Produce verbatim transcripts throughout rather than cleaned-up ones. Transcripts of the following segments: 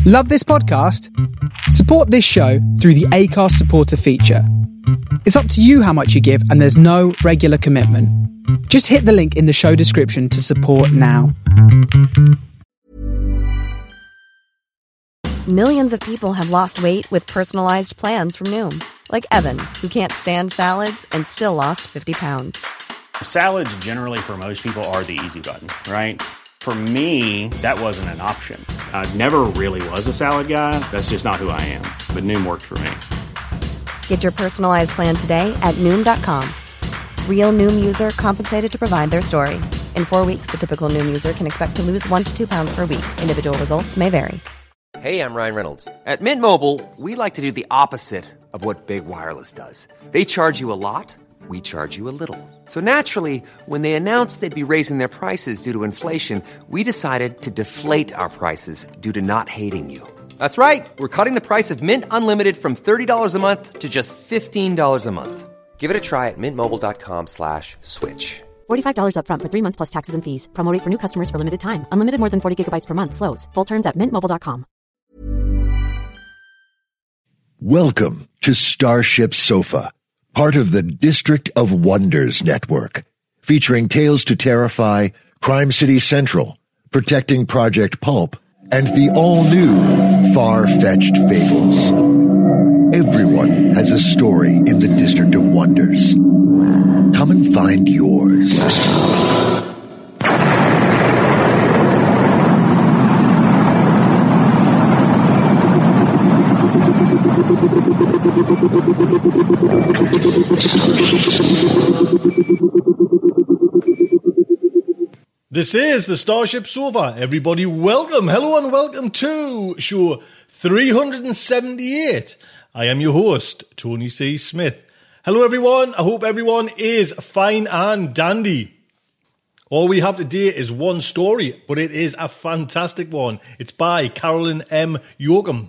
Love this podcast? Support this show through the Acast supporter feature. It's up to you how much you give, and there's no regular commitment. Just hit the link in the show description to support now. Millions of people have lost weight with personalized plans from Noom. Like Evan, who can't stand salads and still lost fifty pounds. Salads generally for most people are the easy button, right? For me, that wasn't an option. I never really was a salad guy. That's just not who I am. But Noom worked for me. Get your personalized plan today at Noom dot com. Real Noom user compensated to provide their story. In four weeks, the typical Noom user can expect to lose one to two pounds per week. Individual results may vary. Hey, I'm Ryan Reynolds. At Mint Mobile, we like to do the opposite of what Big Wireless does. They charge you a lot. We charge you a little. So naturally, when they announced they'd be raising their prices due to inflation, we decided to deflate our prices due to not hating you. That's right. We're cutting the price of Mint Unlimited from thirty dollars a month to just fifteen dollars a month. Give it a try at mintmobile.com slash switch. forty-five dollars up front for three months plus taxes and fees. Promo rate for new customers for limited time. Unlimited more than forty gigabytes per month. Slows full terms at mint mobile dot com. Welcome to Starship Sofa, part of the District of Wonders network, featuring Tales to Terrify, Crime City Central, Protecting Project Pulp, and the all-new Far-Fetched Fables. Everyone has a story in the District of Wonders. Come and find yours. This is the Starship Sofa. Everybody, welcome, hello and welcome to show three hundred seventy-eight. I am your host, Tony C. Smith. Hello everyone, I hope everyone is fine and dandy. All we have today is one story, but it is a fantastic one. It's by Carolyn M. Yoakum.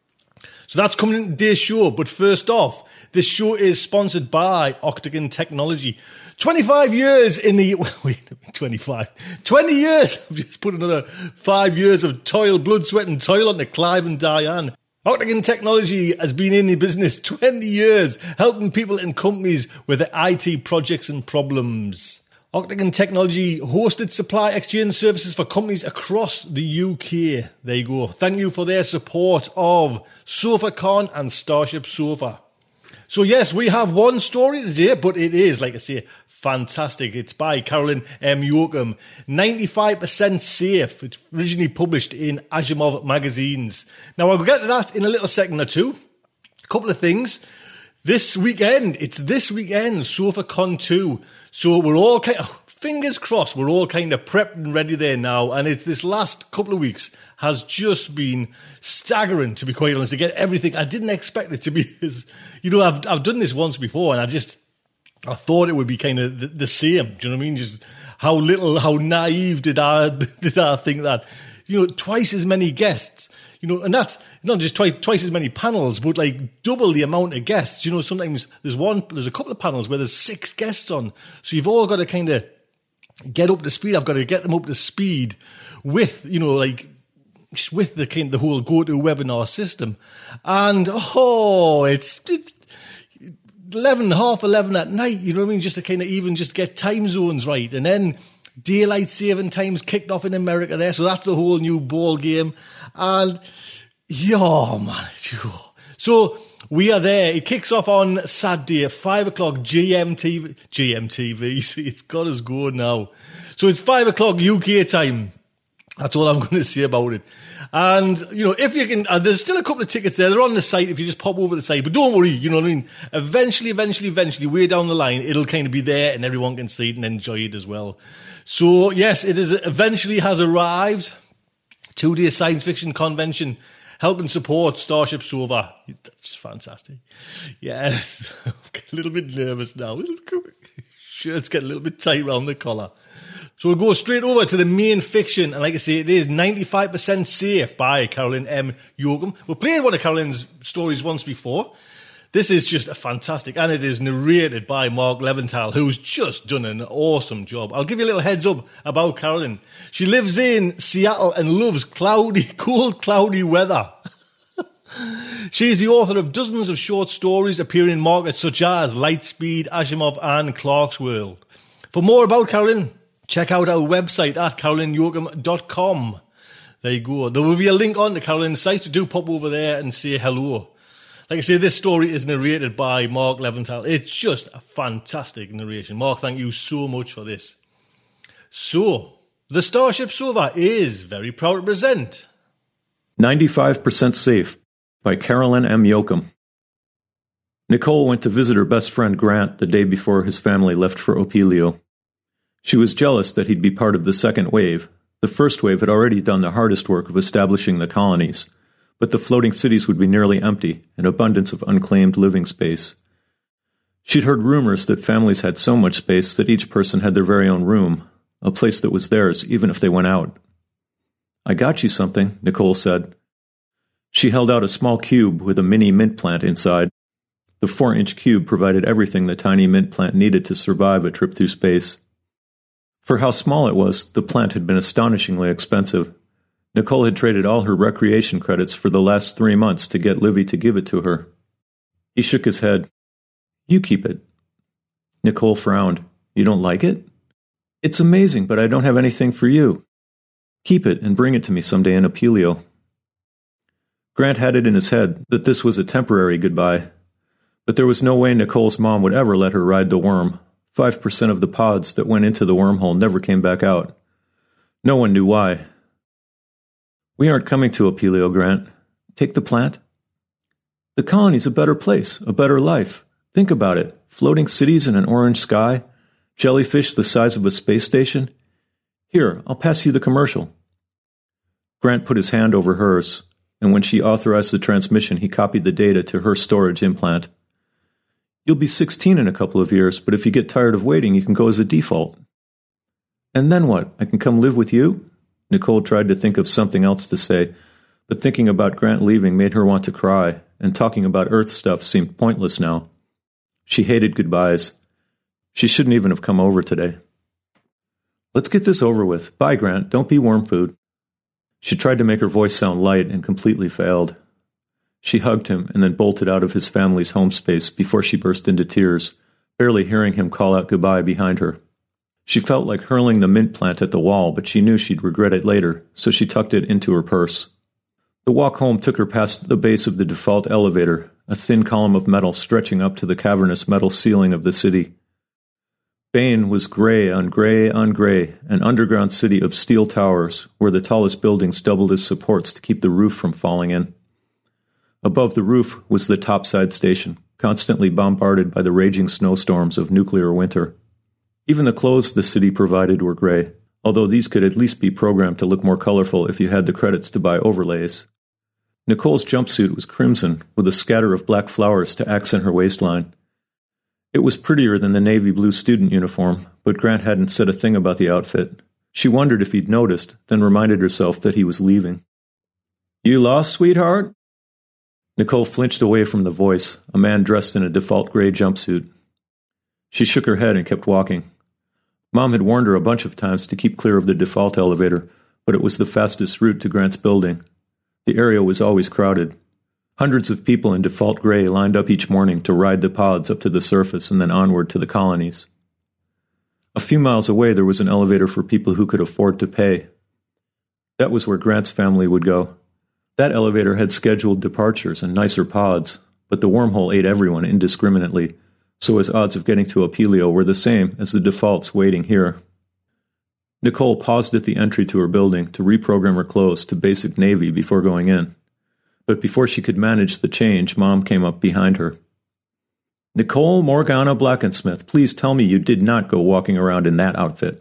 So that's coming in today's show, but first off, this show is sponsored by Octagon Technology. twenty-five years in the... Wait, twenty-five. twenty years! I've just put another five years of toil, blood, sweat and toil onto Clive and Diane. Octagon Technology has been in the business twenty years, helping people and companies with their I T projects and problems. Octagon Technology hosted supply exchange services for companies across the U K. There you go. Thank you for their support of SofaCon and Starship Sofa. So yes, we have one story today, but it is, like I say, fantastic. It's by Carolyn M. Yoakum. ninety-five percent safe. It's originally published in Asimov magazines. Now, I'll get to that in a little second or two. A couple of things. This weekend, it's this weekend, SofaCon two. So we're all kind of, fingers crossed, we're all kind of prepped and ready there now. And it's this last couple of weeks has just been staggering, to be quite honest, to get everything. I didn't expect it to be as, you know, I've I've done this once before and I just, I thought it would be kind of the, the same. Do you know what I mean? Just how little, how naive did I, did I think that, you know, twice as many guests. You know, and that's not just twice twice as many panels, but like double the amount of guests. You know, sometimes there's one, there's a couple of panels where there's six guests on. So you've all got to kind of get up to speed. I've got to get them up to speed with, you know, like just with the kind of the whole GoToWebinar system. And oh, it's, it's eleven, half eleven at night. You know what I mean? Just to kind of even just get time zones right, and then daylight saving times kicked off in America there, so that's the whole new ball game. And yeah, man, so we are there. It kicks off on Saturday at five o'clock G M T, G M T V. See, it's got us going now. So it's five o'clock U K time. That's all I'm going to say about it. And, you know, if you can, uh, there's still a couple of tickets there. They're on the site if you just pop over the site. But don't worry, you know what I mean? Eventually, eventually, eventually, way down the line, it'll kind of be there and everyone can see it and enjoy it as well. So, yes, it is eventually has arrived. Two-day science fiction convention helping support Starship Sofa. That's just fantastic. Yes, I'm a little bit nervous now. Shirt's getting a little bit tight around the collar. So we'll go straight over to the main fiction. And like I say, it is ninety-five percent Safe by Carolyn M. Yoakum. We played one of Carolyn's stories once before. This is just a fantastic, and it is narrated by Mark Leventhal, who's just done an awesome job. I'll give you a little heads up about Carolyn. She lives in Seattle and loves cloudy, cold, cloudy weather. She is the author of dozens of short stories appearing in markets such as Lightspeed, Asimov, and Clarkesworld. For more about Carolyn, check out our website at carolyn yoakum dot com. There you go. There will be a link on to Carolyn's site, so do pop over there and say hello. Like I say, this story is narrated by Mark Leventhal. It's just a fantastic narration. Mark, thank you so much for this. So, the Starship Sofa is very proud to present ninety-five percent Safe by Carolyn M. Yoakum. Nicole went to visit her best friend Grant the day before his family left for Opelio. She was jealous that he'd be part of the second wave. The first wave had already done the hardest work of establishing the colonies, but the floating cities would be nearly empty, an abundance of unclaimed living space. She'd heard rumors that families had so much space that each person had their very own room, a place that was theirs even if they went out. "I got you something," Nicole said. She held out a small cube with a mini mint plant inside. The four-inch cube provided everything the tiny mint plant needed to survive a trip through space. For how small it was, the plant had been astonishingly expensive. Nicole had traded all her recreation credits for the last three months to get Livy to give it to her. He shook his head. "You keep it." Nicole frowned. "You don't like it?" "It's amazing, but I don't have anything for you." "Keep it and bring it to me someday in Opelio." Grant had it in his head that this was a temporary goodbye, but there was no way Nicole's mom would ever let her ride the worm. Five percent of the pods that went into the wormhole never came back out. No one knew why. "We aren't coming to Opelio, Grant. Take the plant." "The colony's a better place, a better life. Think about it. Floating cities in an orange sky, jellyfish the size of a space station. Here, I'll pass you the commercial." Grant put his hand over hers, and when she authorized the transmission, he copied the data to her storage implant. "You'll be sixteen in a couple of years, but if you get tired of waiting, you can go as a default." "And then what? I can come live with you?" Nicole tried to think of something else to say, but thinking about Grant leaving made her want to cry, and talking about Earth stuff seemed pointless now. She hated goodbyes. She shouldn't even have come over today. "Let's get this over with. Bye, Grant. Don't be worm food." She tried to make her voice sound light and completely failed. She hugged him and then bolted out of his family's home space before she burst into tears, barely hearing him call out goodbye behind her. She felt like hurling the mint plant at the wall, but she knew she'd regret it later, so she tucked it into her purse. The walk home took her past the base of the default elevator, a thin column of metal stretching up to the cavernous metal ceiling of the city. Bane was gray on gray on gray, an underground city of steel towers, where the tallest buildings doubled as supports to keep the roof from falling in. Above the roof was the topside station, constantly bombarded by the raging snowstorms of nuclear winter. Even the clothes the city provided were gray, although these could at least be programmed to look more colorful if you had the credits to buy overlays. Nicole's jumpsuit was crimson, with a scatter of black flowers to accent her waistline. It was prettier than the navy blue student uniform, but Grant hadn't said a thing about the outfit. She wondered if he'd noticed, then reminded herself that he was leaving. "You lost, sweetheart?" Nicole flinched away from the voice, a man dressed in a default gray jumpsuit. She shook her head and kept walking. Mom had warned her a bunch of times to keep clear of the default elevator, but it was the fastest route to Grant's building. The area was always crowded. Hundreds of people in default gray lined up each morning to ride the pods up to the surface and then onward to the colonies. A few miles away there was an elevator for people who could afford to pay. That was where Grant's family would go. That elevator had scheduled departures and nicer pods, but the wormhole ate everyone indiscriminately, so his odds of getting to Opelio were the same as the defaults waiting here. Nicole paused at the entry to her building to reprogram her clothes to basic navy before going in. But before she could manage the change, Mom came up behind her. "Nicole Morgana Blackensmith, please tell me you did not go walking around in that outfit."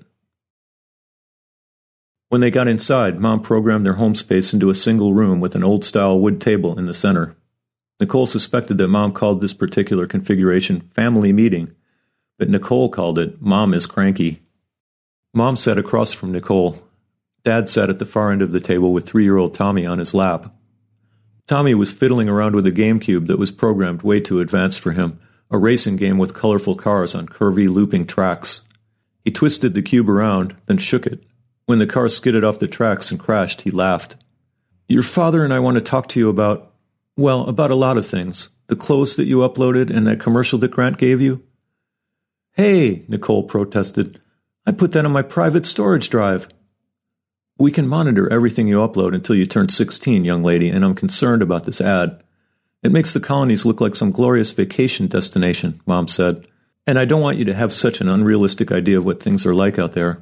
When they got inside, Mom programmed their home space into a single room with an old-style wood table in the center. Nicole suspected that Mom called this particular configuration family meeting, but Nicole called it Mom is cranky. Mom sat across from Nicole. Dad sat at the far end of the table with three-year-old Tommy on his lap. Tommy was fiddling around with a GameCube that was programmed way too advanced for him, a racing game with colorful cars on curvy, looping tracks. He twisted the cube around, then shook it. When the car skidded off the tracks and crashed, he laughed. Your father and I want to talk to you about, well, about a lot of things. The clothes that you uploaded and that commercial that Grant gave you. Hey, Nicole protested. I put that on my private storage drive. We can monitor everything you upload until you turn sixteen, young lady, and I'm concerned about this ad. It makes the colonies look like some glorious vacation destination, Mom said, and I don't want you to have such an unrealistic idea of what things are like out there.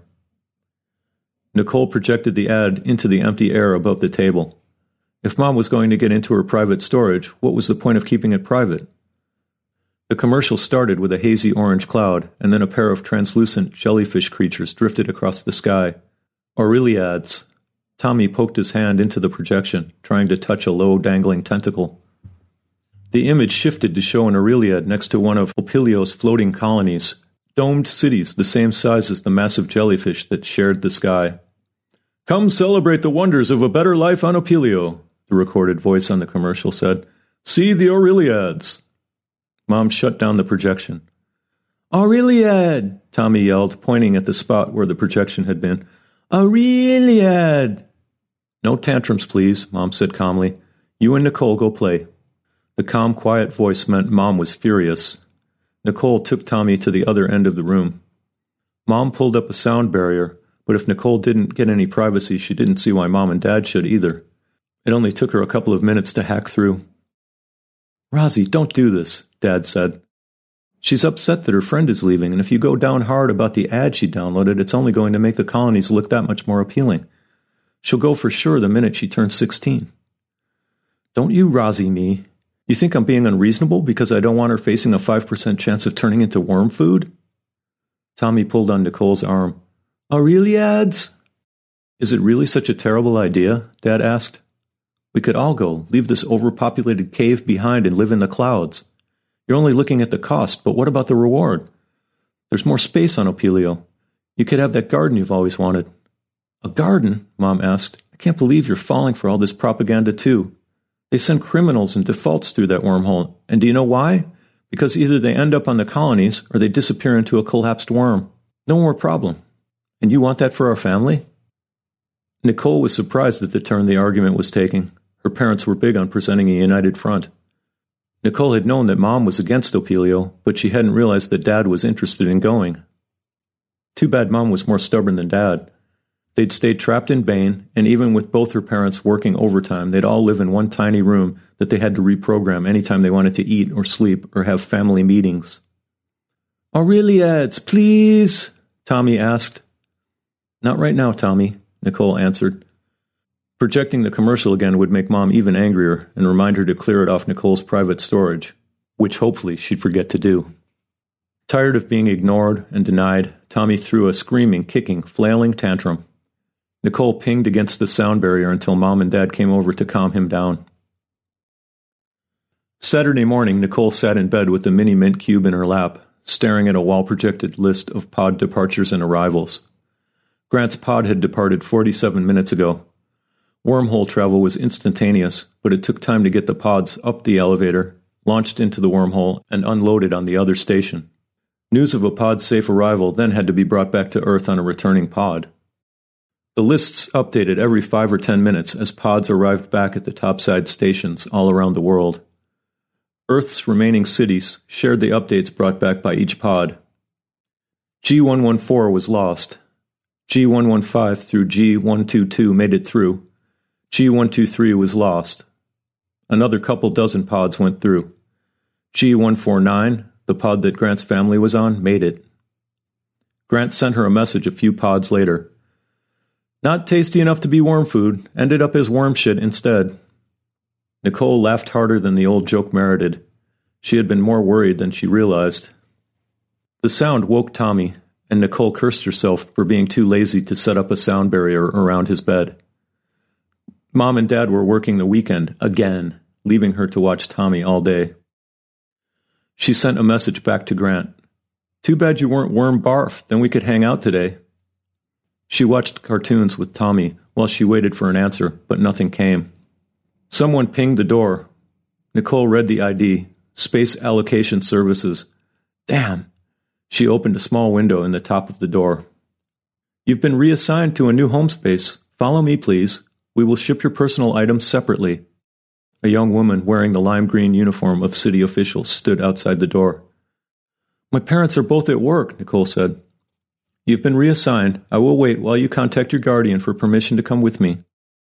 Nicole projected the ad into the empty air above the table. If Mom was going to get into her private storage, what was the point of keeping it private? The commercial started with a hazy orange cloud, and then a pair of translucent jellyfish creatures drifted across the sky. Aureliads. Tommy poked his hand into the projection, trying to touch a low, dangling tentacle. The image shifted to show an Aureliad next to one of Opilio's floating colonies, domed cities the same size as the massive jellyfish that shared the sky. Come celebrate the wonders of a better life on Opilio, the recorded voice on the commercial said. See the Aureliads. Mom shut down the projection. Aureliad, Tommy yelled, pointing at the spot where the projection had been. Aureliad! No tantrums, please, Mom said calmly. You and Nicole go play. The calm, quiet voice meant Mom was furious. Nicole took Tommy to the other end of the room. Mom pulled up a sound barrier, but if Nicole didn't get any privacy, she didn't see why Mom and Dad should either. It only took her a couple of minutes to hack through. Rosie, don't do this, Dad said. She's upset that her friend is leaving, and if you go down hard about the ad she downloaded, it's only going to make the colonies look that much more appealing. She'll go for sure the minute she turns sixteen. Don't you Rosie me. You think I'm being unreasonable because I don't want her facing a five percent chance of turning into worm food? Tommy pulled on Nicole's arm. Aureliads? Is it really such a terrible idea? Dad asked. We could all go, leave this overpopulated cave behind and live in the clouds. You're only looking at the cost, but what about the reward? There's more space on Opilio. You could have that garden you've always wanted. A garden? Mom asked. I can't believe you're falling for all this propaganda too. They send criminals and defaults through that wormhole. And do you know why? Because either they end up on the colonies or they disappear into a collapsed worm. No more problem. And you want that for our family? Nicole was surprised at the turn the argument was taking. Her parents were big on presenting a united front. Nicole had known that Mom was against Opilio, but she hadn't realized that Dad was interested in going. Too bad Mom was more stubborn than Dad. They'd stayed trapped in Bain, and even with both her parents working overtime, they'd all live in one tiny room that they had to reprogram anytime they wanted to eat or sleep or have family meetings. Aureliads, please, Tommy asked. Not right now, Tommy, Nicole answered. Projecting the commercial again would make Mom even angrier and remind her to clear it off Nicole's private storage, which hopefully she'd forget to do. Tired of being ignored and denied, Tommy threw a screaming, kicking, flailing tantrum. Nicole pinged against the sound barrier until Mom and Dad came over to calm him down. Saturday morning, Nicole sat in bed with the mini Mint cube in her lap, staring at a wall-projected list of pod departures and arrivals. Grant's pod had departed forty-seven minutes ago. Wormhole travel was instantaneous, but it took time to get the pods up the elevator, launched into the wormhole, and unloaded on the other station. News of a pod's safe arrival then had to be brought back to Earth on a returning pod. The lists updated every five or ten minutes as pods arrived back at the topside stations all around the world. Earth's remaining cities shared the updates brought back by each pod. G one fourteen was lost. G one fifteen through G one twenty-two made it through. G one twenty-three was lost. Another couple dozen pods went through. G one forty-nine, the pod that Grant's family was on, made it. Grant sent her a message a few pods later. Not tasty enough to be worm food, ended up as worm shit instead. Nicole laughed harder than the old joke merited. She had been more worried than she realized. The sound woke Tommy, and Nicole cursed herself for being too lazy to set up a sound barrier around his bed. Mom and Dad were working the weekend, again, leaving her to watch Tommy all day. She sent a message back to Grant. Too bad you weren't worm barf, then we could hang out today. She watched cartoons with Tommy while she waited for an answer, but nothing came. Someone pinged the door. Nicole read the I D. Space Allocation Services. Damn. She opened a small window in the top of the door. You've been reassigned to a new home space. Follow me, please. We will ship your personal items separately. A young woman wearing the lime green uniform of city officials stood outside the door. My parents are both at work, Nicole said. You've been reassigned. I will wait while you contact your guardian for permission to come with me.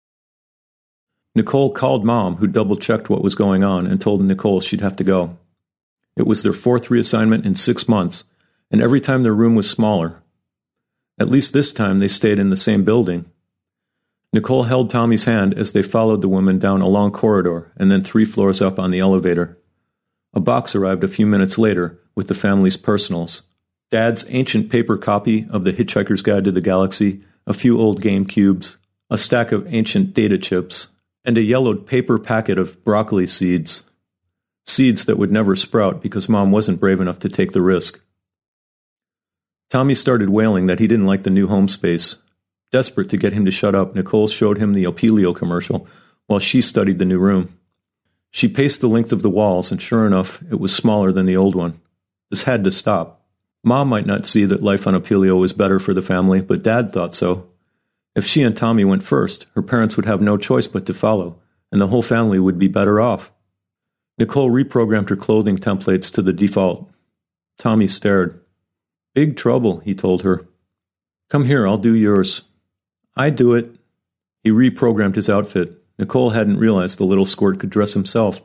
Nicole called Mom, who double-checked what was going on, and told Nicole she'd have to go. It was their fourth reassignment in six months, and every time their room was smaller. At least this time they stayed in the same building. Nicole held Tommy's hand as they followed the woman down a long corridor and then three floors up on the elevator. A box arrived a few minutes later with the family's personals. Dad's ancient paper copy of The Hitchhiker's Guide to the Galaxy, a few old game cubes, a stack of ancient data chips, and a yellowed paper packet of broccoli seeds. Seeds that would never sprout because Mom wasn't brave enough to take the risk. Tommy started wailing that he didn't like the new home space. Desperate to get him to shut up, Nicole showed him the Opelio commercial while she studied the new room. She paced the length of the walls, and sure enough, it was smaller than the old one. This had to stop. Mom might not see that life on Opelio was better for the family, but Dad thought so. If she and Tommy went first, her parents would have no choice but to follow, and the whole family would be better off. Nicole reprogrammed her clothing templates to the default. Tommy stared. Big trouble, he told her. Come here, I'll do yours. I do it. He reprogrammed his outfit. Nicole hadn't realized the little squirt could dress himself.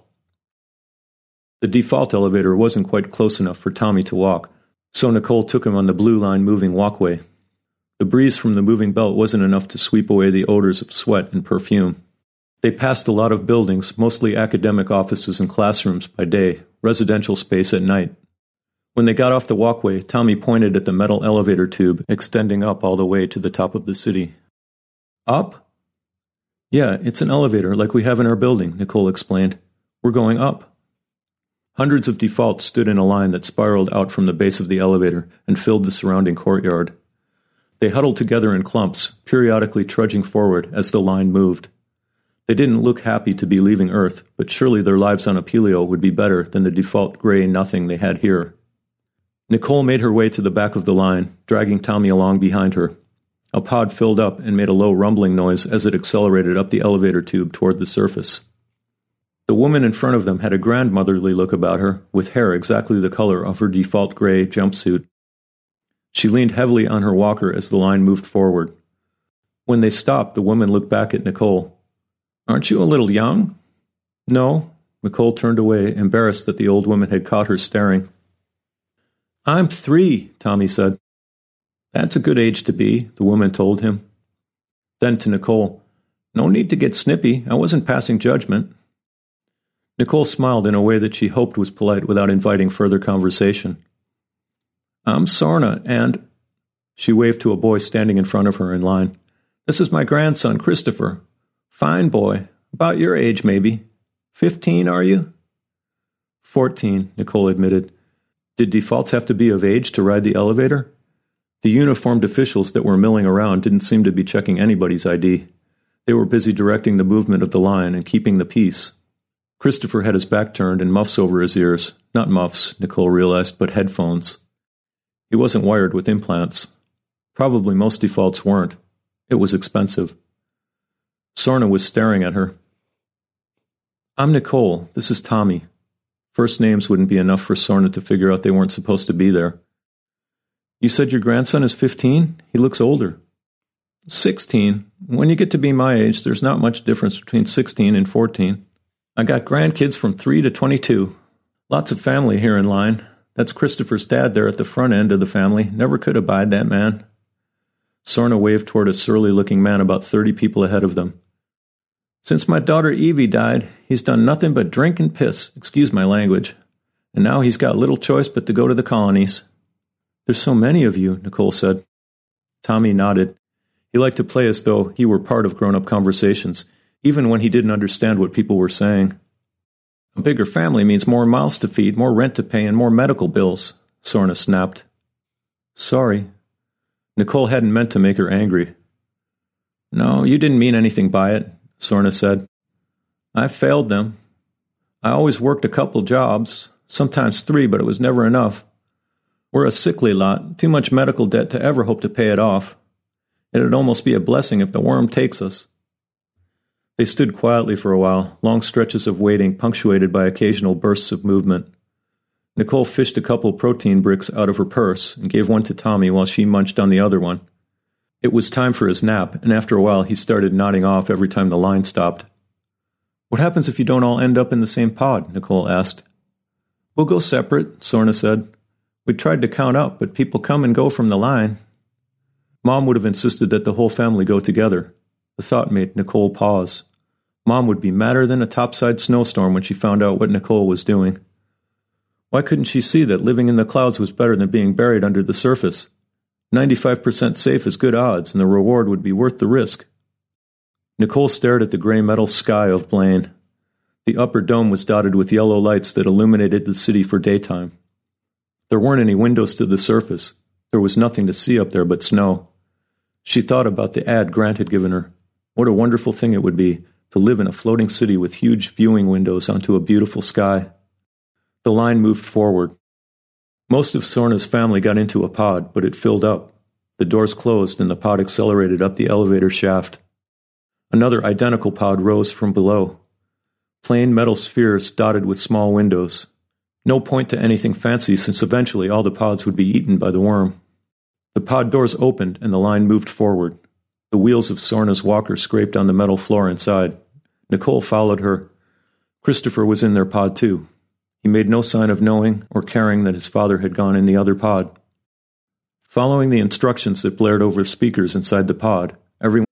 The default elevator wasn't quite close enough for Tommy to walk, so Nicole took him on the blue line moving walkway. The breeze from the moving belt wasn't enough to sweep away the odors of sweat and perfume. They passed a lot of buildings, mostly academic offices and classrooms by day, residential space at night. When they got off the walkway, Tommy pointed at the metal elevator tube extending up all the way to the top of the city. Up? Yeah, it's an elevator like we have in our building, Nicole explained. We're going up. Hundreds of defaults stood in a line that spiraled out from the base of the elevator and filled the surrounding courtyard. They huddled together in clumps, periodically trudging forward as the line moved. They didn't look happy to be leaving Earth, but surely their lives on Opelio would be better than the default gray nothing they had here. Nicole made her way to the back of the line, dragging Tommy along behind her. A pod filled up and made a low rumbling noise as it accelerated up the elevator tube toward the surface. The woman in front of them had a grandmotherly look about her, with hair exactly the color of her default gray jumpsuit. She leaned heavily on her walker as the line moved forward. When they stopped, the woman looked back at Nicole. Aren't you a little young? No. Nicole turned away, embarrassed that the old woman had caught her staring. I'm three, Tommy said. That's a good age to be, the woman told him. Then to Nicole, no need to get snippy. I wasn't passing judgment. Nicole smiled in a way that she hoped was polite without inviting further conversation. I'm Sorna, and... She waved to a boy standing in front of her in line. This is my grandson, Christopher. Fine boy. About your age, maybe. Fifteen, are you? Fourteen, Nicole admitted. Did defaults have to be of age to ride the elevator? The uniformed officials that were milling around didn't seem to be checking anybody's I D. They were busy directing the movement of the line and keeping the peace. Christopher had his back turned and muffs over his ears. Not muffs, Nicole realized, but headphones. He wasn't wired with implants. Probably most defaults weren't. It was expensive. Sorna was staring at her. I'm Nicole. This is Tommy. First names wouldn't be enough for Sorna to figure out they weren't supposed to be there. You said your grandson is fifteen? He looks older. Sixteen. When you get to be my age, there's not much difference between sixteen and fourteen. I got grandkids from three to twenty-two. Lots of family here in line. That's Christopher's dad there at the front end of the family. Never could abide that man. Sorna waved toward a surly-looking man about thirty people ahead of them. Since my daughter Evie died, he's done nothing but drink and piss, excuse my language. And now he's got little choice but to go to the colonies. There's so many of you, Nicole said. Tommy nodded. He liked to play as though he were part of grown-up conversations, even when he didn't understand what people were saying. A bigger family means more mouths to feed, more rent to pay, and more medical bills, Sorna snapped. Sorry. Nicole hadn't meant to make her angry. No, you didn't mean anything by it, Sorna said. I failed them. I always worked a couple jobs, sometimes three, but it was never enough. We're a sickly lot, too much medical debt to ever hope to pay it off. It'd almost be a blessing if the worm takes us. They stood quietly for a while, long stretches of waiting punctuated by occasional bursts of movement. Nicole fished a couple protein bricks out of her purse and gave one to Tommy while she munched on the other one. It was time for his nap, and after a while he started nodding off every time the line stopped. "What happens if you don't all end up in the same pod?" Nicole asked. "We'll go separate," Sorna said. "We tried to count up, but people come and go from the line." Mom would have insisted that the whole family go together. The thought made Nicole pause. Mom would be madder than a topside snowstorm when she found out what Nicole was doing. Why couldn't she see that living in the clouds was better than being buried under the surface? ninety-five percent safe is good odds, and the reward would be worth the risk. Nicole stared at the gray metal sky of Blaine. The upper dome was dotted with yellow lights that illuminated the city for daytime. There weren't any windows to the surface. There was nothing to see up there but snow. She thought about the ad Grant had given her. What a wonderful thing it would be to live in a floating city with huge viewing windows onto a beautiful sky. The line moved forward. Most of Sorna's family got into a pod, but it filled up. The doors closed and the pod accelerated up the elevator shaft. Another identical pod rose from below. Plain metal spheres dotted with small windows. No point to anything fancy, since eventually all the pods would be eaten by the worm. The pod doors opened and the line moved forward. The wheels of Sorna's walker scraped on the metal floor inside. Nicole followed her. Christopher was in their pod too. He made no sign of knowing or caring that his father had gone in the other pod. Following the instructions that blared over speakers inside the pod, everyone...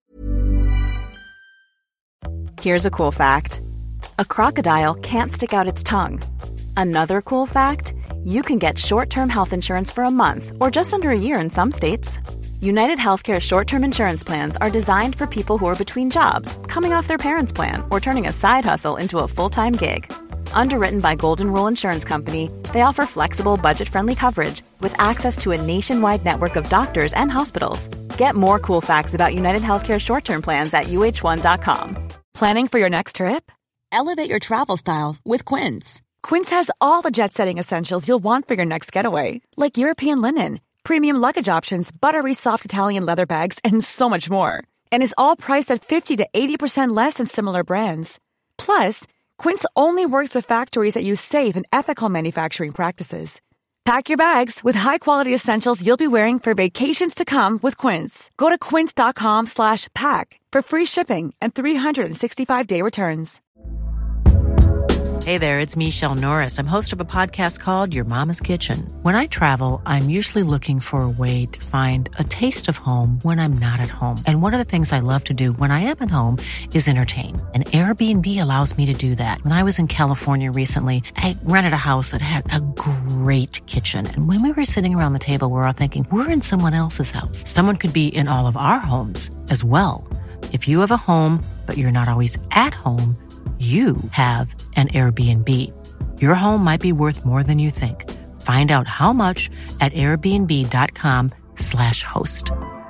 Here's a cool fact. A crocodile can't stick out its tongue. Another cool fact, you can get short-term health insurance for a month or just under a year in some states. United Healthcare short-term insurance plans are designed for people who are between jobs, coming off their parents' plan, or turning a side hustle into a full-time gig. Underwritten by Golden Rule Insurance Company, they offer flexible, budget-friendly coverage with access to a nationwide network of doctors and hospitals. Get more cool facts about United Healthcare short-term plans at U H one dot com. Planning for your next trip? Elevate your travel style with Quince. Quince has all the jet-setting essentials you'll want for your next getaway, like European linen, premium luggage options, buttery soft Italian leather bags, and so much more. And is all priced at fifty to eighty percent less than similar brands. Plus, Quince only works with factories that use safe and ethical manufacturing practices. Pack your bags with high-quality essentials you'll be wearing for vacations to come with Quince. Go to quince.com slash pack for free shipping and three sixty-five day returns. Hey there, it's Michelle Norris. I'm host of a podcast called Your Mama's Kitchen. When I travel, I'm usually looking for a way to find a taste of home when I'm not at home. And one of the things I love to do when I am at home is entertain. And Airbnb allows me to do that. When I was in California recently, I rented a house that had a great kitchen. And when we were sitting around the table, we were all thinking, we're in someone else's house. Someone could be in all of our homes as well. If you have a home, but you're not always at home, you have an Airbnb. Your home might be worth more than you think. Find out how much at airbnb.com slash host.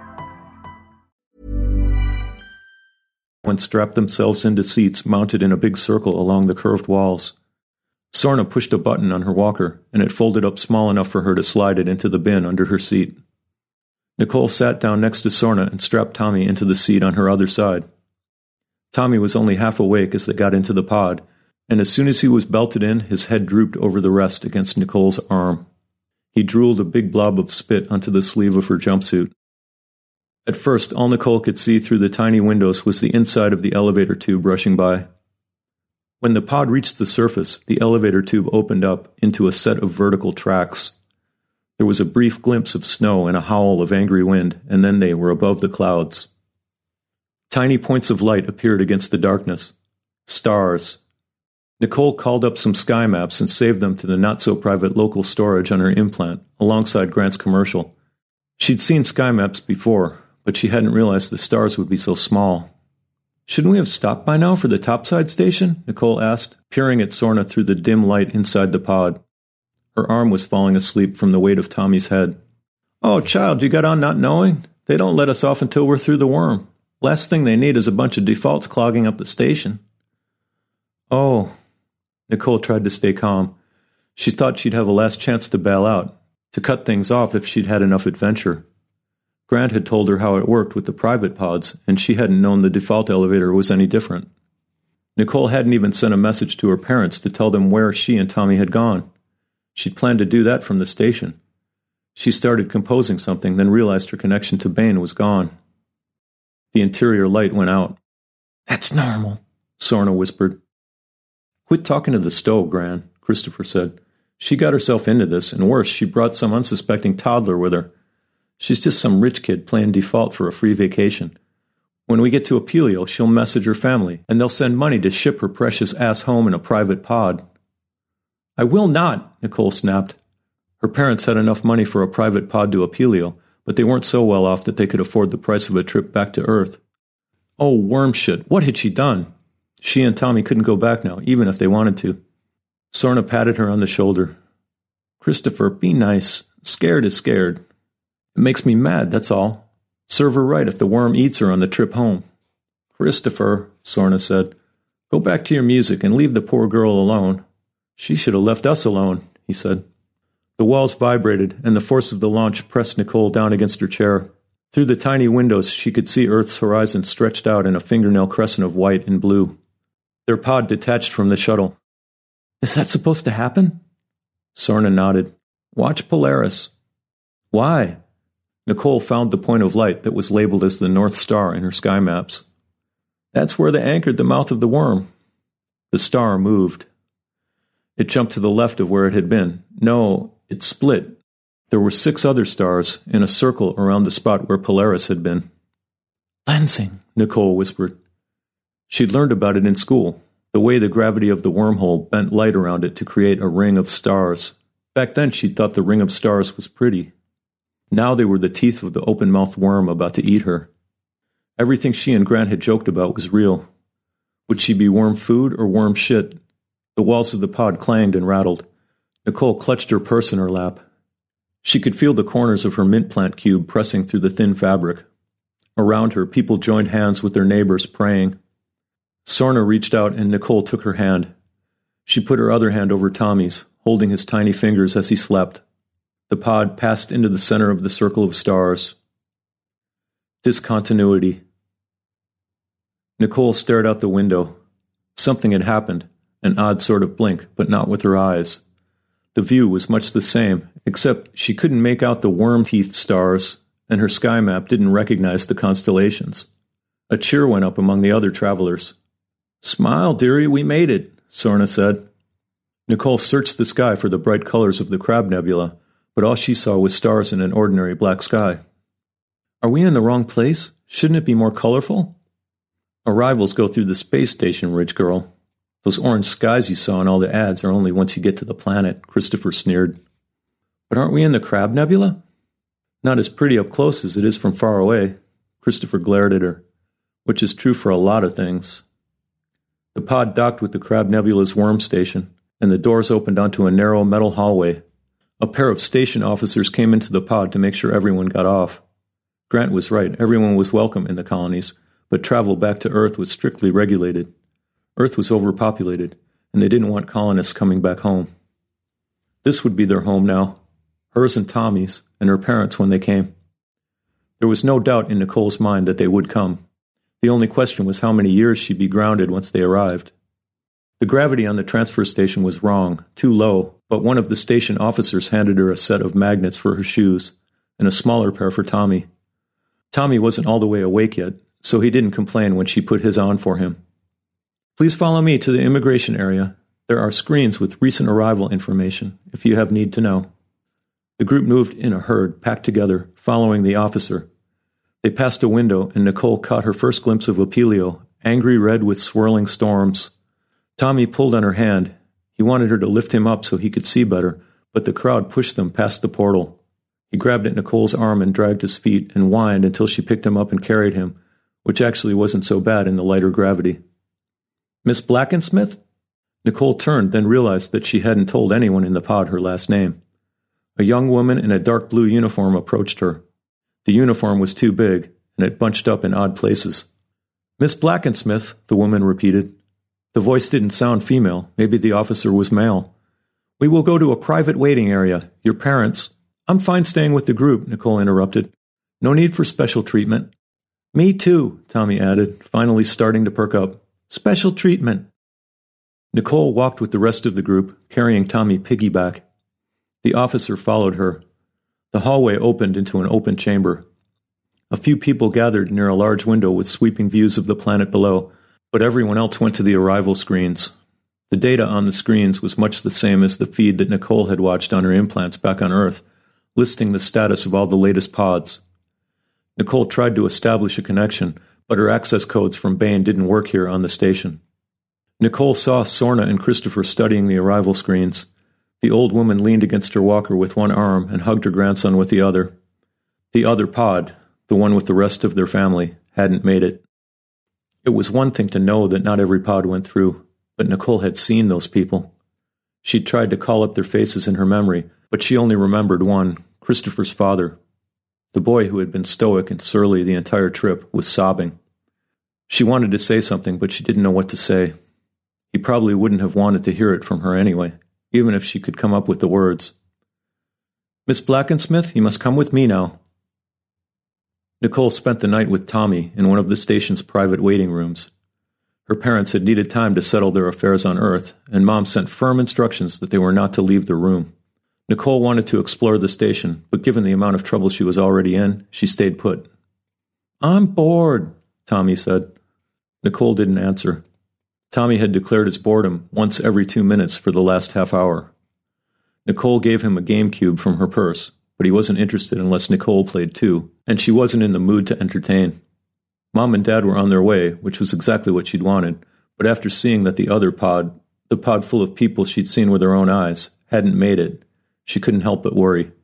When strapped themselves into seats mounted in a big circle along the curved walls. Sorna pushed a button on her walker, and it folded up small enough for her to slide it into the bin under her seat. Nicole sat down next to Sorna and strapped Tommy into the seat on her other side. Tommy was only half awake as they got into the pod, and as soon as he was belted in, his head drooped over the rest against Nicole's arm. He drooled a big blob of spit onto the sleeve of her jumpsuit. At first, all Nicole could see through the tiny windows was the inside of the elevator tube rushing by. When the pod reached the surface, the elevator tube opened up into a set of vertical tracks. There was a brief glimpse of snow and a howl of angry wind, and then they were above the clouds. Tiny points of light appeared against the darkness. Stars. Nicole called up some sky maps and saved them to the not-so-private local storage on her implant, alongside Grant's commercial. She'd seen sky maps before, but she hadn't realized the stars would be so small. "Shouldn't we have stopped by now for the topside station?" Nicole asked, peering at Sorna through the dim light inside the pod. Her arm was falling asleep from the weight of Tommy's head. "Oh, child, you got on not knowing? They don't let us off until we're through the worm. Last thing they need is a bunch of defaults clogging up the station." Oh. Nicole tried to stay calm. She thought she'd have a last chance to bail out, to cut things off if she'd had enough adventure. Grant had told her how it worked with the private pods, and she hadn't known the default elevator was any different. Nicole hadn't even sent a message to her parents to tell them where she and Tommy had gone. She'd planned to do that from the station. She started composing something, then realized her connection to Bane was gone. The interior light went out. "That's normal," Sorna whispered. "Quit talking to the stove, Gran," Christopher said. "She got herself into this, and worse, she brought some unsuspecting toddler with her. She's just some rich kid playing default for a free vacation. When we get to Apelio, she'll message her family, and they'll send money to ship her precious ass home in a private pod." "I will not," Nicole snapped. Her parents had enough money for a private pod to Apelio, but they weren't so well off that they could afford the price of a trip back to Earth. Oh, worm shit, what had she done? She and Tommy couldn't go back now, even if they wanted to. Sorna patted her on the shoulder. "Christopher, be nice. Scared is scared. It makes me mad, that's all. Serve her right if the worm eats her on the trip home." "Christopher," Sorna said, "go back to your music and leave the poor girl alone." "She should have left us alone," he said. The walls vibrated, and the force of the launch pressed Nicole down against her chair. Through the tiny windows, she could see Earth's horizon stretched out in a fingernail crescent of white and blue. Their pod detached from the shuttle. "Is that supposed to happen?" Sorna nodded. "Watch Polaris." "Why?" Nicole found the point of light that was labeled as the North Star in her sky maps. "That's where they anchored the mouth of the worm." The star moved. It jumped to the left of where it had been. No, it split. There were six other stars in a circle around the spot where Polaris had been. "Lensing," Nicole whispered. She'd learned about it in school, the way the gravity of the wormhole bent light around it to create a ring of stars. Back then she'd thought the ring of stars was pretty. Now they were the teeth of the open-mouthed worm about to eat her. Everything she and Grant had joked about was real. Would she be worm food or worm shit? The walls of the pod clanged and rattled. Nicole clutched her purse in her lap. She could feel the corners of her mint plant cube pressing through the thin fabric. Around her, people joined hands with their neighbors, praying. Sorna reached out and Nicole took her hand. She put her other hand over Tommy's, holding his tiny fingers as he slept. The pod passed into the center of the circle of stars. Discontinuity. Nicole stared out the window. Something had happened, an odd sort of blink, but not with her eyes. The view was much the same, except she couldn't make out the worm-teeth stars, and her sky map didn't recognize the constellations. A cheer went up among the other travelers. "Smile, dearie, we made it," Sorna said. Nicole searched the sky for the bright colors of the Crab Nebula, but all she saw was stars in an ordinary black sky. "Are we in the wrong place? Shouldn't it be more colorful?" "Arrivals go through the space station, rich girl. Those orange skies you saw in all the ads are only once you get to the planet," Christopher sneered. "But aren't we in the Crab Nebula?" "Not as pretty up close as it is from far away," Christopher glared at her, which is true for a lot of things. The pod docked with the Crab Nebula's worm station, and the doors opened onto a narrow metal hallway. A pair of station officers came into the pod to make sure everyone got off. Grant was right, everyone was welcome in the colonies, but travel back to Earth was strictly regulated. Earth was overpopulated, and they didn't want colonists coming back home. This would be their home now, hers and Tommy's, and her parents when they came. There was no doubt in Nicole's mind that they would come. The only question was how many years she'd be grounded once they arrived. The gravity on the transfer station was wrong, too low, but one of the station officers handed her a set of magnets for her shoes, and a smaller pair for Tommy. Tommy wasn't all the way awake yet, so he didn't complain when she put his on for him. "Please follow me to the immigration area. There are screens with recent arrival information, if you have need to know." The group moved in a herd, packed together, following the officer. They passed a window, and Nicole caught her first glimpse of Apelio, angry red with swirling storms. Tommy pulled on her hand. He wanted her to lift him up so he could see better, but the crowd pushed them past the portal. He grabbed at Nicole's arm and dragged his feet and whined until she picked him up and carried him, which actually wasn't so bad in the lighter gravity. "Miss Blackensmith?" Nicole turned, then realized that she hadn't told anyone in the pod her last name. A young woman in a dark blue uniform approached her. The uniform was too big, and it bunched up in odd places. "Miss Blackensmith," the woman repeated. The voice didn't sound female. Maybe the officer was male. "We will go to a private waiting area. Your parents—" "I'm fine staying with the group," Nicole interrupted. "No need for special treatment." "Me too," Tommy added, finally starting to perk up. "Special treatment." Nicole walked with the rest of the group, carrying Tommy piggyback. The officer followed her. The hallway opened into an open chamber. A few people gathered near a large window with sweeping views of the planet below, but everyone else went to the arrival screens. The data on the screens was much the same as the feed that Nicole had watched on her implants back on Earth, listing the status of all the latest pods. Nicole tried to establish a connection, but her access codes from Bane didn't work here on the station. Nicole saw Sorna and Christopher studying the arrival screens. The old woman leaned against her walker with one arm and hugged her grandson with the other. The other pod, the one with the rest of their family, hadn't made it. It was one thing to know that not every pod went through, but Nicole had seen those people. She'd tried to call up their faces in her memory, but she only remembered one, Christopher's father. The boy who had been stoic and surly the entire trip was sobbing. She wanted to say something, but she didn't know what to say. He probably wouldn't have wanted to hear it from her anyway, even if she could come up with the words. "Miss Blackensmith, you must come with me now." Nicole spent the night with Tommy in one of the station's private waiting rooms. Her parents had needed time to settle their affairs on Earth, and Mom sent firm instructions that they were not to leave their room. Nicole wanted to explore the station, but given the amount of trouble she was already in, she stayed put. "I'm bored," Tommy said. Nicole didn't answer. Tommy had declared his boredom once every two minutes for the last half hour. Nicole gave him a GameCube from her purse, but he wasn't interested unless Nicole played too, and she wasn't in the mood to entertain. Mom and Dad were on their way, which was exactly what she'd wanted, but after seeing that the other pod, the pod full of people she'd seen with her own eyes, hadn't made it, she couldn't help but worry.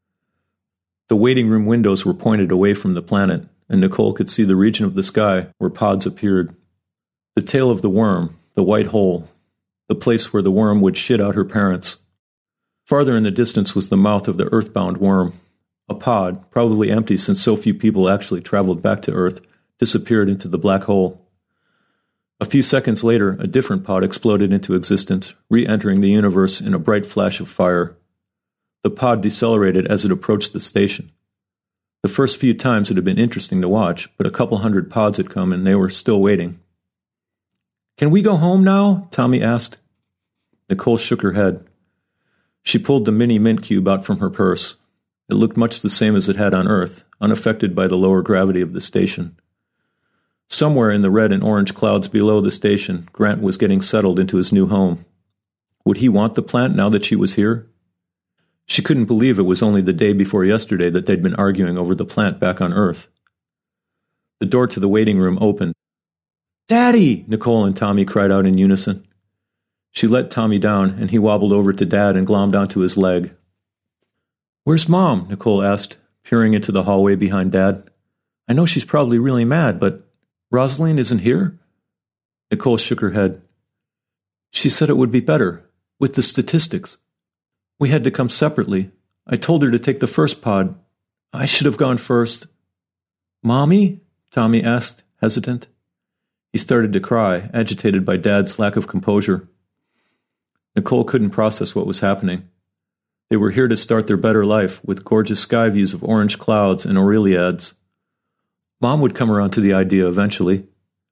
The waiting room windows were pointed away from the planet, and Nicole could see the region of the sky where pods appeared. The tail of the worm, the white hole, the place where the worm would shit out her parents. Farther in the distance was the mouth of the earthbound worm. A pod, probably empty since so few people actually traveled back to Earth, disappeared into the black hole. A few seconds later, a different pod exploded into existence, re-entering the universe in a bright flash of fire. The pod decelerated as it approached the station. The first few times it had been interesting to watch, but a couple hundred pods had come and they were still waiting. "Can we go home now?" Tommy asked. Nicole shook her head. She pulled the mini mint cube out from her purse. It looked much the same as it had on Earth, unaffected by the lower gravity of the station. Somewhere in the red and orange clouds below the station, Grant was getting settled into his new home. Would he want the plant now that she was here? She couldn't believe it was only the day before yesterday that they'd been arguing over the plant back on Earth. The door to the waiting room opened. "Daddy!" Nicole and Tommy cried out in unison. She let Tommy down, and he wobbled over to Dad and glommed onto his leg. "Where's Mom?" Nicole asked, peering into the hallway behind Dad. "I know she's probably really mad, but Rosalind isn't here?" Nicole shook her head. "She said it would be better, with the statistics. We had to come separately. I told her to take the first pod. I should have gone first." "Mommy?" Tommy asked, hesitant. He started to cry, agitated by Dad's lack of composure. Nicole couldn't process what was happening. They were here to start their better life, with gorgeous sky views of orange clouds and Aureliads. Mom would come around to the idea eventually.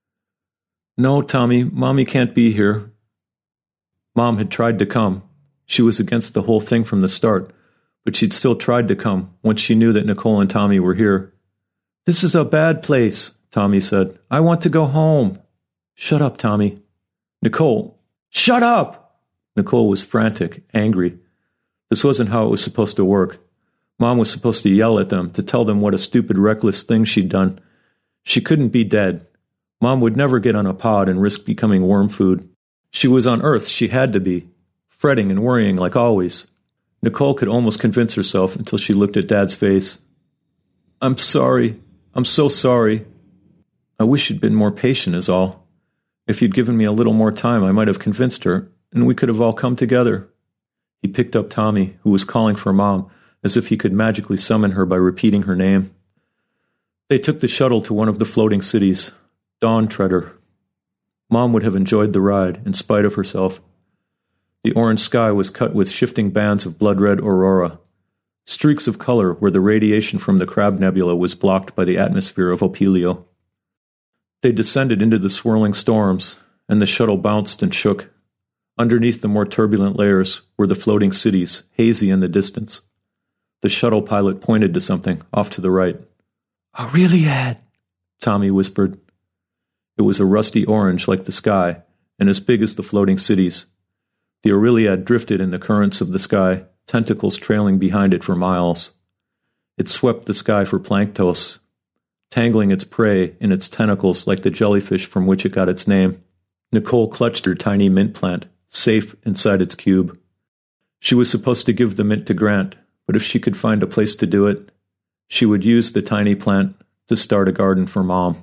"No, Tommy, Mommy can't be here." Mom had tried to come. She was against the whole thing from the start, but she'd still tried to come once she knew that Nicole and Tommy were here. "This is a bad place," Tommy said. "I want to go home." "Shut up, Tommy." "Nicole, shut up!" Nicole was frantic, angry. This wasn't how it was supposed to work. Mom was supposed to yell at them, to tell them what a stupid, reckless thing she'd done. She couldn't be dead. Mom would never get on a pod and risk becoming worm food. She was on Earth, she had to be, fretting and worrying like always. Nicole could almost convince herself until she looked at Dad's face. "I'm sorry. I'm so sorry. I wish you'd been more patient is all. If you'd given me a little more time, I might have convinced her, and we could have all come together." He picked up Tommy, who was calling for Mom, as if he could magically summon her by repeating her name. They took the shuttle to one of the floating cities, Dawn Treader. Mom would have enjoyed the ride, in spite of herself. The orange sky was cut with shifting bands of blood-red aurora, streaks of color where the radiation from the Crab Nebula was blocked by the atmosphere of Opelio. They descended into the swirling storms, and the shuttle bounced and shook. Underneath the more turbulent layers were the floating cities, hazy in the distance. The shuttle pilot pointed to something, off to the right. "Aureliad," Tommy whispered. It was a rusty orange like the sky, and as big as the floating cities. The Aureliad drifted in the currents of the sky, tentacles trailing behind it for miles. It swept the sky for Planktos, tangling its prey in its tentacles like the jellyfish from which it got its name. Nicole clutched her tiny mint plant, safe inside its cube. She was supposed to give the mint to Grant, but if she could find a place to do it, she would use the tiny plant to start a garden for Mom.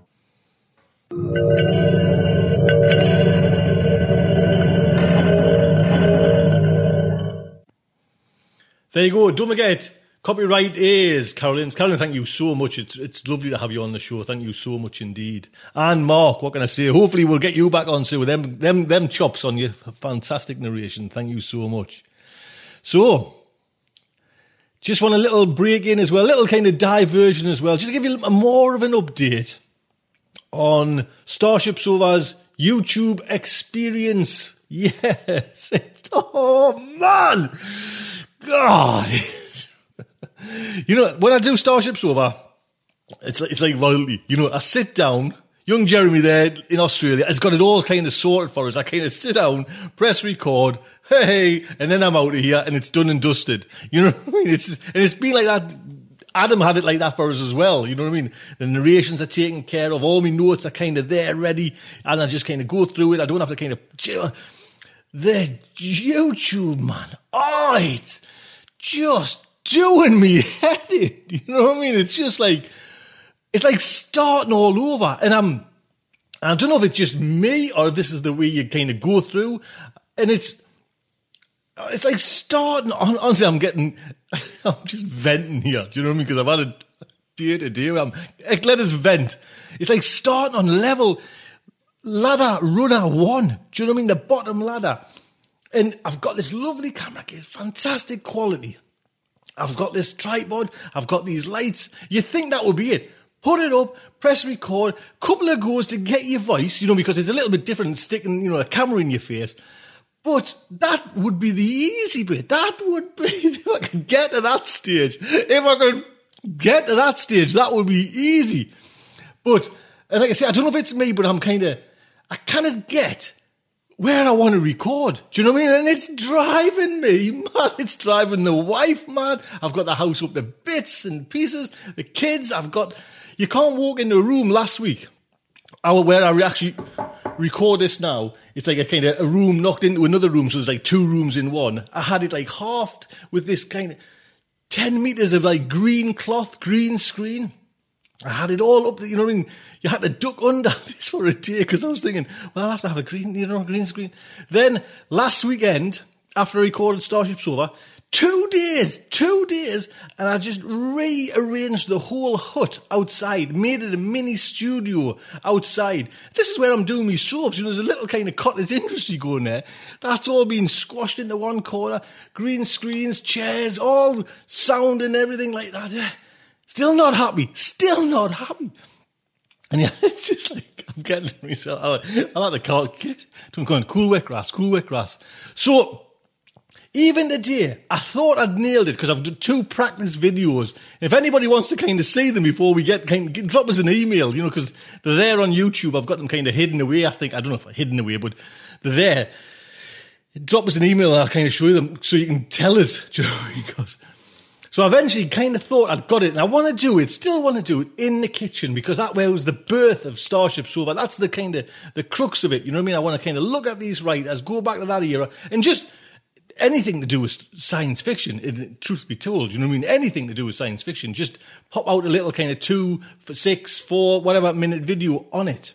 There you go. Don't forget, copyright is Carolyn's. Carolyn, thank you so much. It's it's lovely to have you on the show. Thank you so much indeed. And Mark, what can I say? Hopefully we'll get you back on soon with them them them chops on your fantastic narration. Thank you so much. So, just want a little break in as well, a little kind of diversion as well, just to give you a, more of an update on Starship Sofa's YouTube experience. Yes. Oh, man. God. You know, when I do Starship Sofa, it's like, it's like royalty. You know, I sit down, young Jeremy there in Australia has got it all kind of sorted for us. I kind of sit down, press record, hey, and then I'm out of here and it's done and dusted. You know what I mean? It's and it's been like that. Adam had it like that for us as well. You know what I mean? The narrations are taken care of. All my notes are kind of there, ready. And I just kind of go through it. I don't have to kind of... The YouTube, man. Oh, it's just doing me head in. You know what I mean? It's just like... It's like starting all over. And I'm... I don't know if it's just me or if this is the way you kind of go through. And it's... It's like starting... Honestly, I'm getting... I'm just venting here. Do you know what I mean? Because I've had a day to day. I'm, let us vent. It's like starting on level ladder runner one. Do you know what I mean? The bottom ladder. And I've got this lovely camera. It's fantastic quality. I've got this tripod. I've got these lights. You think that would be it. Put it up, press record, couple of goes to get your voice, you know, because it's a little bit different sticking, you know, a camera in your face. But that would be the easy bit. That would be, if I could get to that stage, if I could get to that stage, that would be easy. But, and like I say, I don't know if it's me, but I'm kind of, I kind of get where I want to record. Do you know what I mean? And it's driving me, man. It's driving the wife, man. I've got the house up to bits and pieces. The kids, I've got, you can't walk into a room last week where I actually record this now. It's like a kind of a room knocked into another room, so there's like two rooms in one. I had it like halved with this kind of ten meters of like green cloth, green screen. I had it all up, you know what I mean? You had to duck under this for a day because I was thinking, well, I'll have to have a green, you know, green screen. Then last weekend, after I recorded Starship Sofa, two days, two days, and I just rearranged the whole hut outside, made it a mini studio outside. This is where I'm doing my soaps. You know, there's a little kind of cottage industry going there. That's all being squashed into one corner. Green screens, chairs, all sound and everything like that. Still not happy. Still not happy. And yeah, it's just like, I'm getting myself, I like the car, I'm going, cool wet grass, cool wet grass. So, even today, I thought I'd nailed it because I've done two practice videos. If anybody wants to kind of see them before we get, kind of, drop us an email, you know, because they're there on YouTube. I've got them kind of hidden away, I think. I don't know if hidden away, but they're there. Drop us an email and I'll kind of show you them so you can tell us. Do you know what I mean? Because, so I eventually kind of thought I'd got it, and I want to do it, still want to do it in the kitchen, because that way was the birth of Starship Sofa. That's the kind of, the crux of it, you know what I mean? I want to kind of look at these writers, go back to that era, and just anything to do with science fiction, it, truth be told, you know what I mean? Anything to do with science fiction, just pop out a little kind of two, six, four, whatever minute video on it.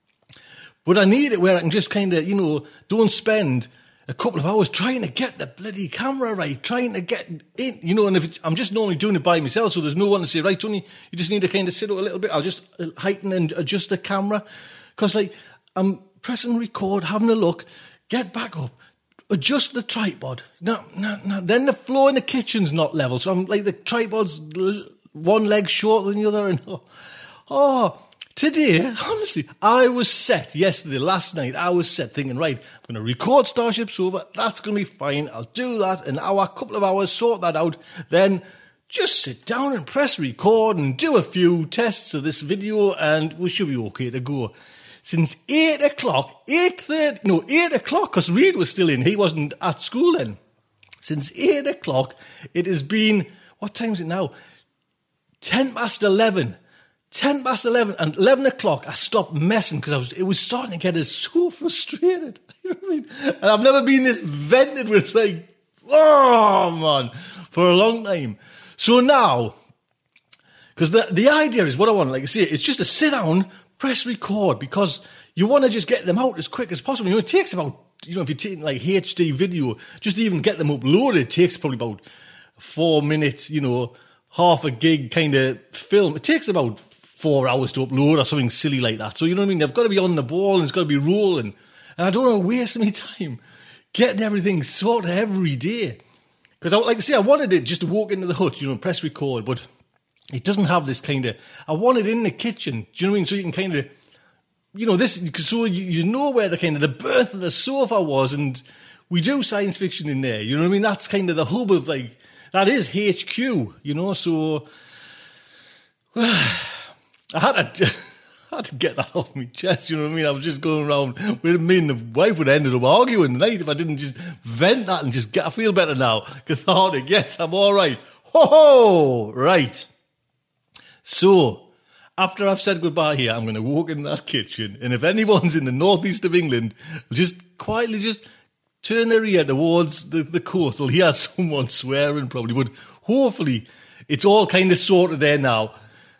But I need it where I can just kind of, you know, don't spend a couple of hours trying to get the bloody camera right, trying to get in, you know, and if it's, I'm just normally doing it by myself, so there's no one to say, right, Tony, you just need to kind of sit up a little bit, I'll just heighten and adjust the camera, because like, I'm pressing record, having a look, get back up, adjust the tripod. No, no, no. Then the floor in the kitchen's not level. So I'm like, the tripod's one leg shorter than the other. And oh, oh, today, honestly, I was set yesterday, last night, I was set thinking, right, I'm going to record Starship Sofa. That's going to be fine. I'll do that an hour, couple of hours, sort that out. Then just sit down and press record and do a few tests of this video and we should be okay to go. Since eight o'clock, eight thirty, no, eight o'clock, because Reed was still in. He wasn't at school then. Since eight o'clock, it has been, what time is it now? ten past eleven. ten past eleven. And eleven o'clock, I stopped messing because I was, it was starting to get us so frustrated. You know what I mean? And I've never been this vented with like, oh man, for a long time. So now, because the, the idea is what I want, like I say, it's just to sit down, press record, because you want to just get them out as quick as possible. You know, it takes about, you know, if you're taking like H D video, just to even get them uploaded, it takes probably about four minutes, you know, half a gig kind of film. It takes about four hours to upload or something silly like that. So, you know what I mean? They've got to be on the ball and it's got to be rolling. And I don't want to waste any time getting everything sorted every day. Because, like I say, I wanted it just to walk into the hut, you know, and press record, but it doesn't have this kind of, I want it in the kitchen, do you know what I mean? So you can kind of, you know, this, so you, you know where the kind of the birth of the sofa was, and we do science fiction in there, you know what I mean? That's kind of the hub of, like, that is H Q, you know, so I had to, I had to get that off my chest, you know what I mean? I was just going around with me and the wife would have ended up arguing tonight if I didn't just vent that and just get, I feel better now. Cathartic, yes, I'm all right. Ho ho! Right. So, after I've said goodbye here, I'm going to walk in that kitchen, and if anyone's in the northeast of England, just quietly just turn their ear towards the, the coast. They'll hear someone swearing probably, but hopefully it's all kind of sorted there now.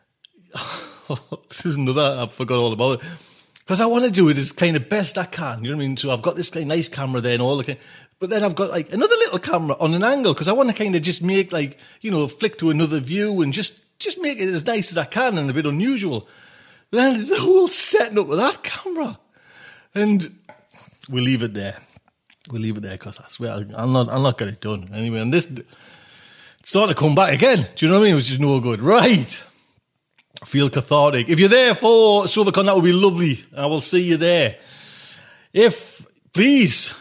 This is another, I forgot all about it. Because I want to do it as kind of best I can, you know what I mean? So I've got this kind of nice camera there and all the kind, but then I've got like another little camera on an angle because I want to kind of just make like, you know, flick to another view and just, just make it as nice as I can and a bit unusual. Then there's the whole setting up with that camera. And we'll leave it there. We'll leave it there because I swear I'm not, I'm not getting it done. Anyway, and this, it's starting to come back again. Do you know what I mean? Which is no good. Right. I feel cathartic. If you're there for SofaCon, that would be lovely. I will see you there. If, please,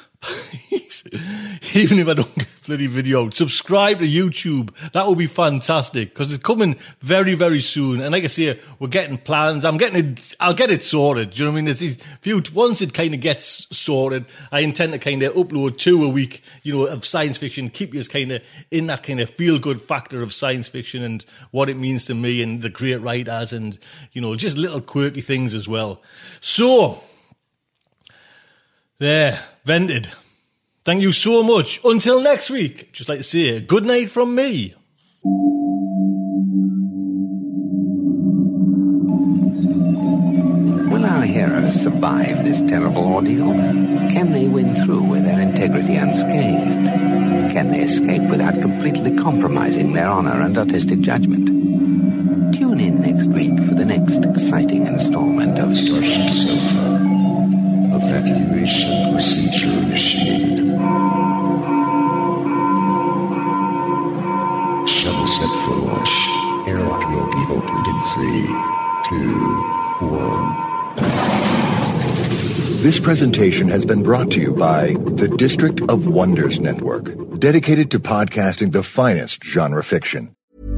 even if I don't get a bloody video out, subscribe to YouTube. That would be fantastic because it's coming very, very soon. And like I say, we're getting plans. I'm getting it, I'll get it sorted. Do you know what I mean? It's, it's, few, once it kind of gets sorted, I intend to kind of upload two a week, you know, of science fiction, keep you kind of in that kind of feel-good factor of science fiction and what it means to me and the great writers and, you know, just little quirky things as well. So, there, vented. Thank you so much. Until next week, just like to say, good night from me. Will our heroes survive this terrible ordeal? Can they win through with their integrity unscathed? Can they escape without completely compromising their honor and artistic judgment? Tune in next week for the next exciting installment of Starship Sofa. Evacuation procedure initiated. Shuttle set for launch. Airlock will be opened in three, two, one. This presentation has been brought to you by the District of Wonders Network, dedicated to podcasting the finest genre fiction.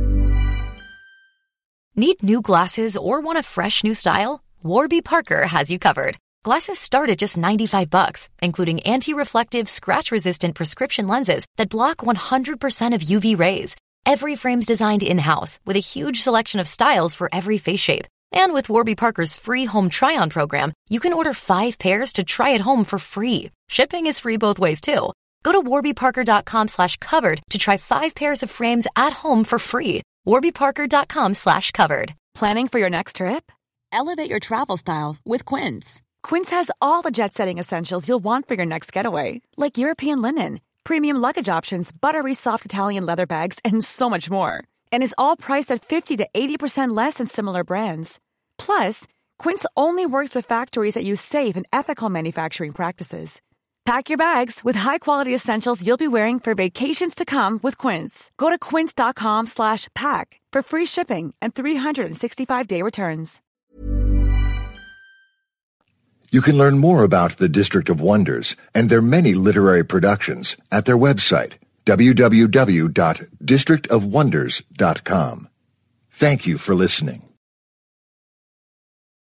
Need new glasses or want a fresh new style? Warby Parker has you covered. Glasses start at just ninety-five bucks, including anti-reflective, scratch-resistant prescription lenses that block one hundred percent of U V rays. Every frame's designed in-house with a huge selection of styles for every face shape. And with Warby Parker's free home try-on program, you can order five pairs to try at home for free. Shipping is free both ways, too. Go to warbyparker.com slash covered to try five pairs of frames at home for free. warbyparker.com slash covered. Planning for your next trip? Elevate your travel style with Quince. Quince has all the jet-setting essentials you'll want for your next getaway, like European linen, premium luggage options, buttery soft Italian leather bags, and so much more. And is all priced at fifty to eighty percent less than similar brands. Plus, Quince only works with factories that use safe and ethical manufacturing practices. Pack your bags with high-quality essentials you'll be wearing for vacations to come with Quince. Go to quince.com slash pack for free shipping and three sixty-five day returns. You can learn more about the District of Wonders and their many literary productions at their website, w w w dot district of wonders dot com. Thank you for listening.